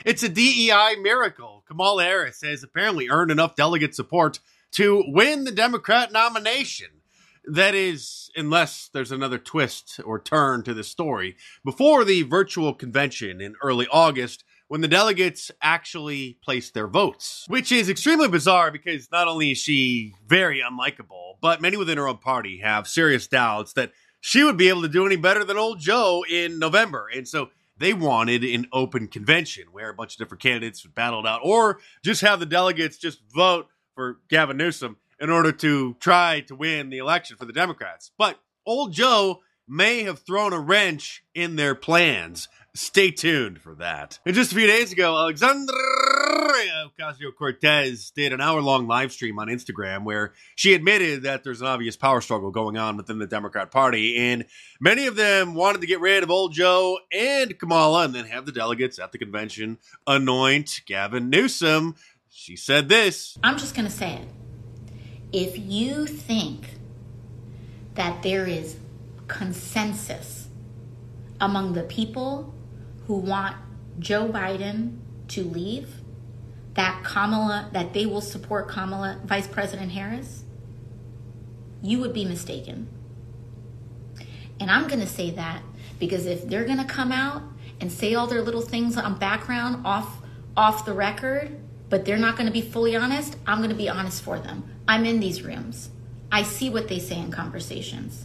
It's a DEI miracle. Kamala Harris has apparently earned enough delegate support to win the Democrat nomination. That is, unless there's another twist or turn to the story, before the virtual convention in early August, when the delegates actually placed their votes. Which is extremely bizarre because not only is she very unlikable, but many within her own party have serious doubts that she would be able to do any better than old Joe in November. And so they wanted an open convention where a bunch of different candidates would battle it out, or just have the delegates just vote for Gavin Newsom in order to try to win the election for the Democrats. But old Joe may have thrown a wrench in their plans. Stay tuned for that. And just a few days ago, Alexandria Ocasio-Cortez did an hour-long live stream on Instagram where she admitted that there's an obvious power struggle going on within the Democrat Party, and many of them wanted to get rid of old Joe and Kamala and then have the delegates at the convention anoint Gavin Newsom. She said this. I'm just going to say it. If you think that there is consensus among the people who want Joe Biden to leave, that they will support Kamala, Vice President Harris, you would be mistaken. And I'm going to say that because if they're going to come out and say all their little things on background off the record, but they're not going to be fully honest, I'm going to be honest for them. I'm in these rooms. I see what they say in conversations.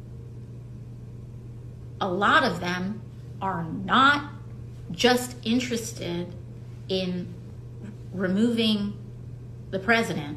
A lot of them are not just interested in removing the president.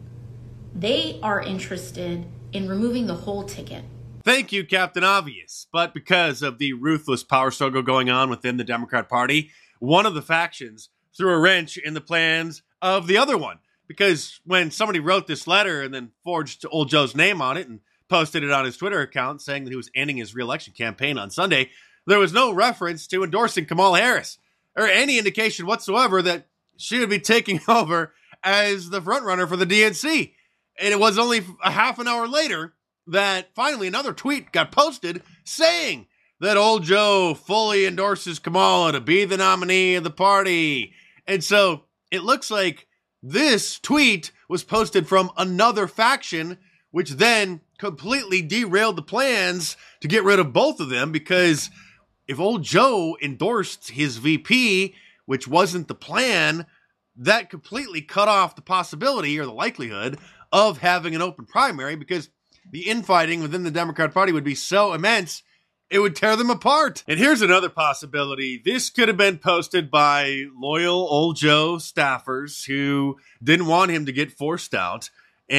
They are interested in removing the whole ticket. Thank you, Captain Obvious. But because of the ruthless power struggle going on within the Democrat Party, one of the factions threw a wrench in the plans of the other one. Because when somebody wrote this letter and then forged old Joe's name on it and posted it on his Twitter account saying that he was ending his re-election campaign on Sunday, there was no reference to endorsing Kamala Harris or any indication whatsoever that she would be taking over as the frontrunner for the DNC. And it was only a half an hour later that finally another tweet got posted saying that old Joe fully endorses Kamala to be the nominee of the party. And so it looks like this tweet was posted from another faction, which then completely derailed the plans to get rid of both of them, because if old Joe endorsed his VP, which wasn't the plan, that completely cut off the possibility or the likelihood of having an open primary, because the infighting within the Democrat Party would be so immense, it would tear them apart. And here's another possibility. This could have been posted by loyal old Joe staffers who didn't want him to get forced out.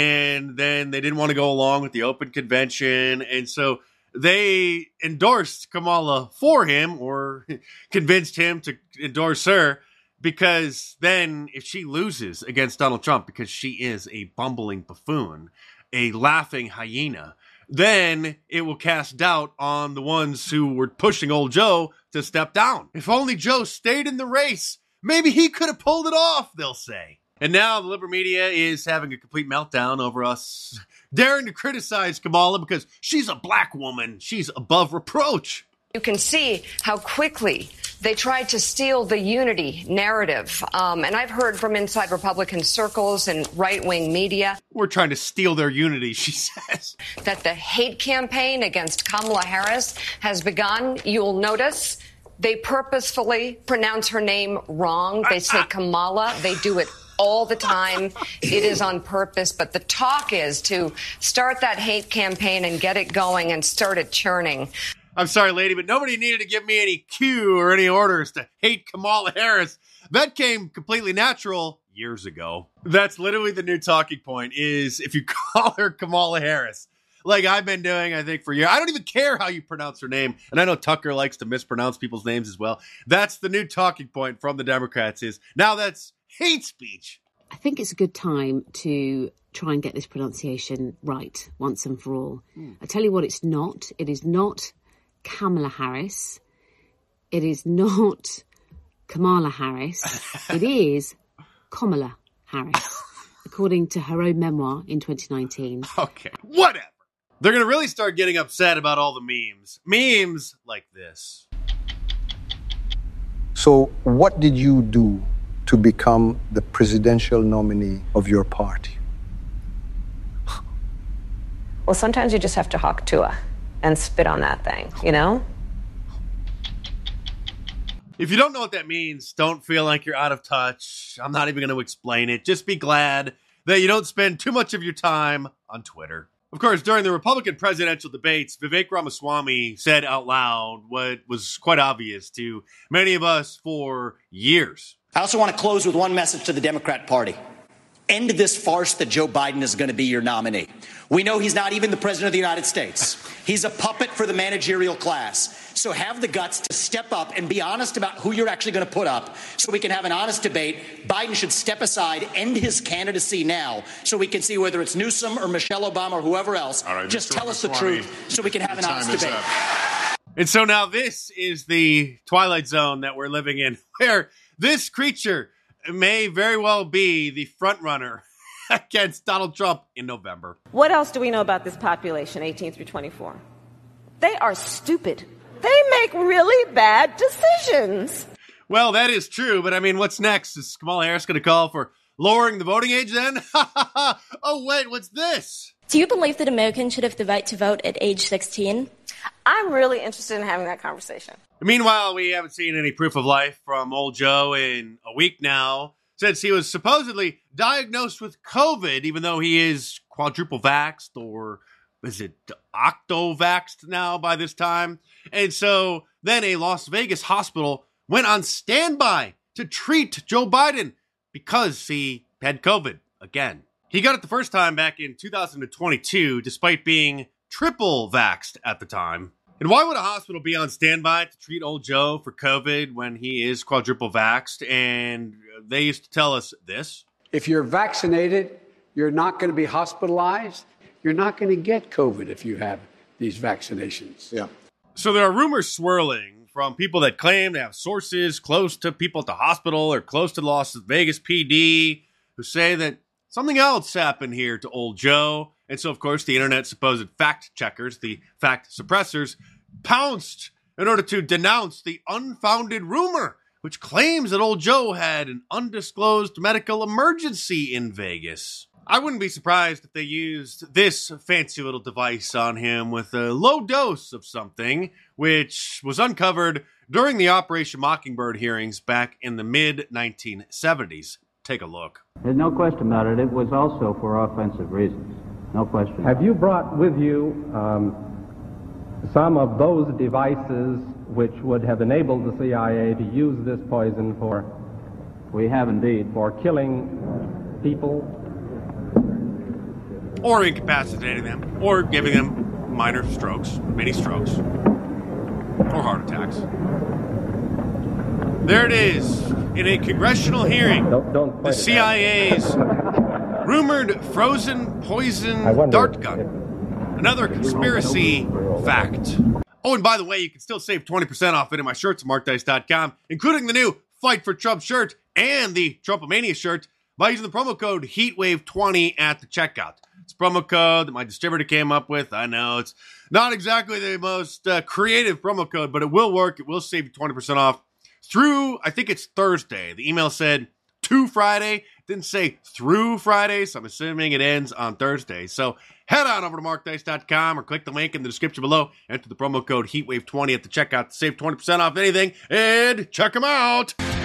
And then they didn't want to go along with the open convention. And so they endorsed Kamala for him, or convinced him to endorse her, because then if she loses against Donald Trump, because she is a bumbling buffoon, a laughing hyena, then it will cast doubt on the ones who were pushing old Joe to step down. If only Joe stayed in the race, maybe he could have pulled it off, they'll say. And now the liberal media is having a complete meltdown over us daring to criticize Kamala because she's a black woman. She's above reproach. You can see how quickly they tried to steal the unity narrative. And I've heard from inside Republican circles and right-wing media. We're trying to steal their unity, she says. That the hate campaign against Kamala Harris has begun. You'll notice they purposefully pronounce her name wrong. They say Kamala. They do it all the time. It is on purpose. But the talk is to start that hate campaign and get it going and start it churning. I'm sorry, lady, but nobody needed to give me any cue or any orders to hate Kamala Harris. That came completely natural years ago. That's literally the new talking point, is if you call her Kamala Harris, like I've been doing, I think, for years. I don't even care how you pronounce her name. And I know Tucker likes to mispronounce people's names as well. That's the new talking point from the Democrats, is now that's hate speech. I think it's a good time to try and get this pronunciation right once and for all. I tell you what, it's not. It is not Kamala Harris. It is not Kamala Harris. It is Kamala Harris, according to her own memoir in 2019. Okay, whatever. They're going to really start getting upset about all the memes. Memes like this. So what did you do to become the presidential nominee of your party? Well, sometimes you just have to hawk Tua and spit on that thing, you know? If you don't know what that means, don't feel like you're out of touch. I'm not even going to explain it. Just be glad that you don't spend too much of your time on Twitter. Of course, during the Republican presidential debates, Vivek Ramaswamy said out loud what was quite obvious to many of us for years. I also want to close with one message to the Democrat Party. End this farce that Joe Biden is going to be your nominee. We know he's not even the president of the United States. He's a puppet for the managerial class. So have the guts to step up and be honest about who you're actually going to put up so we can have an honest debate. Biden should step aside, end his candidacy now so we can see whether it's Newsom or Michelle Obama or whoever else. All right, just Mr. tell us the Ramaswamy, truth so we can have an honest debate. And so now this is the Twilight Zone that we're living in, where this creature may very well be the front runner against Donald Trump in November. What else do we know about this population, 18 through 24? They are stupid. They make really bad decisions. Well, that is true, but I mean, what's next? Is Kamala Harris going to call for lowering the voting age then? Oh, wait, what's this? Do you believe that Americans should have the right to vote at age 16? I'm really interested in having that conversation. Meanwhile, we haven't seen any proof of life from old Joe in a week now, since he was supposedly diagnosed with COVID, even though he is quadruple vaxxed, or is it octo-vaxxed now by this time? And so then a Las Vegas hospital went on standby to treat Joe Biden because he had COVID again. He got it the first time back in 2022, despite being triple vaxxed at the time. And why would a hospital be on standby to treat old Joe for COVID when he is quadruple vaxxed? And they used to tell us this. If you're vaccinated, you're not going to be hospitalized. You're not going to get COVID if you have these vaccinations. Yeah. So there are rumors swirling from people that claim to have sources close to people at the hospital or close to the Las Vegas PD who say that something else happened here to old Joe. And so, of course, the internet's supposed fact checkers, the fact suppressors, pounced in order to denounce the unfounded rumor, which claims that old Joe had an undisclosed medical emergency in Vegas. I wouldn't be surprised if they used this fancy little device on him with a low dose of something, which was uncovered during the Operation Mockingbird hearings back in the mid-1970s. Take a look. There's no question about it. It was also for offensive reasons. No question. Have you brought with you some of those devices which would have enabled the CIA to use this poison for? We have indeed. For killing people? Or incapacitating them, or giving them minor strokes, mini strokes, or heart attacks. There it is, in a congressional hearing, the CIA's rumored frozen poison dart gun. Another conspiracy fact. Oh, and by the way, you can still save 20% off any of my shirts at markdice.com, including the new Fight for Trump shirt and the Trumpomania shirt, by using the promo code HEATWAVE20 at the checkout. It's a promo code that my distributor came up with. I know it's not exactly the most creative promo code, but it will work. It will save you 20% off through, I think it's Thursday. The email said to Friday. It didn't say through Friday, so I'm assuming it ends on Thursday. So head on over to markdice.com or click the link in the description below. Enter the promo code HEATWAVE20 at the checkout to save 20% off anything, and check them out.